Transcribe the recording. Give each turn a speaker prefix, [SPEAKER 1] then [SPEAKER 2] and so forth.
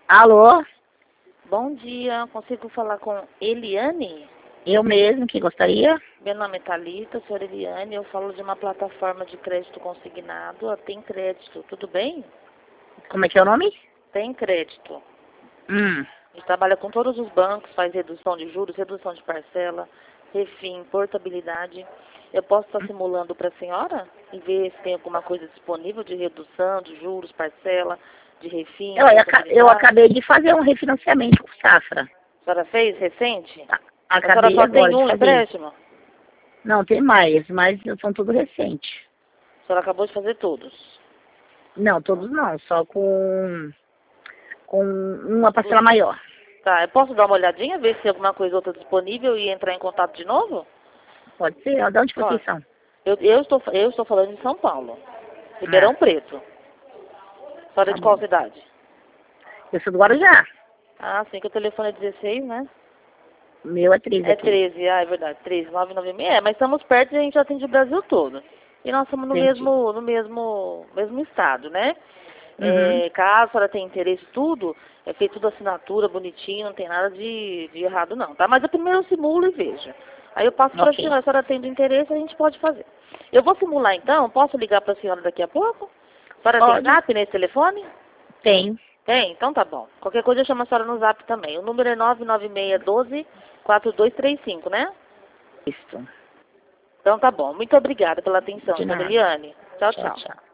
[SPEAKER 1] Alô?
[SPEAKER 2] Bom dia, consigo falar com Eliane?
[SPEAKER 1] Eu mesmo que gostaria.
[SPEAKER 2] Meu nome é Thalita, sou Eliane, eu falo de uma plataforma de crédito consignado. Tem crédito, tudo bem?
[SPEAKER 1] Como é que é o nome?
[SPEAKER 2] Tem crédito.
[SPEAKER 1] Hum.
[SPEAKER 2] A gente trabalha com todos os bancos, faz redução de juros, redução de parcela, refim, portabilidade. Eu posso estar simulando para a senhora e ver se tem alguma coisa disponível de redução de juros, parcela, de refim,
[SPEAKER 1] Eu acabei de fazer um refinanciamento com Safra.
[SPEAKER 2] A senhora fez recente? A senhora
[SPEAKER 1] Acabei
[SPEAKER 2] só
[SPEAKER 1] agora
[SPEAKER 2] tem
[SPEAKER 1] de
[SPEAKER 2] um
[SPEAKER 1] fazer.
[SPEAKER 2] empréstimo?
[SPEAKER 1] Não, tem mais, mas são tudo recente.
[SPEAKER 2] A senhora acabou de fazer todos?
[SPEAKER 1] Não, todos não, só com uma parcela maior.
[SPEAKER 2] Tá, eu posso dar uma olhadinha, ver se tem alguma coisa outra disponível e entrar em contato de novo?
[SPEAKER 1] Pode ser? De onde
[SPEAKER 2] Ó,
[SPEAKER 1] vocês são?
[SPEAKER 2] eu estou falando de São Paulo, Ribeirão Preto. A senhora é de qual cidade?
[SPEAKER 1] Eu sou do Guarujá.
[SPEAKER 2] Ah, sim, que o telefone é 16, né?
[SPEAKER 1] O meu é 13
[SPEAKER 2] É
[SPEAKER 1] aqui.
[SPEAKER 2] 13, é verdade, 13, 996. Mas estamos perto e a gente atende o Brasil todo. E nós estamos no
[SPEAKER 1] Entendi.
[SPEAKER 2] mesmo estado, né?
[SPEAKER 1] Uhum.
[SPEAKER 2] Caso a senhora tenha interesse, tudo, é feito tudo assinatura, bonitinho, não tem nada de errado não, tá? Mas eu primeiro simulo e vejo. Aí eu passo para a senhora, se a senhora tendo interesse, a gente pode fazer. Eu vou simular então, posso ligar para a senhora daqui a pouco? A senhora tem zap nesse telefone?
[SPEAKER 1] Tem.
[SPEAKER 2] Tem? Então tá bom. Qualquer coisa eu chamo a senhora no zap também. O número é 99612-4235, né?
[SPEAKER 1] Isso.
[SPEAKER 2] Então tá bom. Muito obrigada pela atenção,
[SPEAKER 1] De
[SPEAKER 2] dona
[SPEAKER 1] nada.
[SPEAKER 2] Eliane. Tchau,
[SPEAKER 1] Tchau,
[SPEAKER 2] tchau.
[SPEAKER 1] tchau.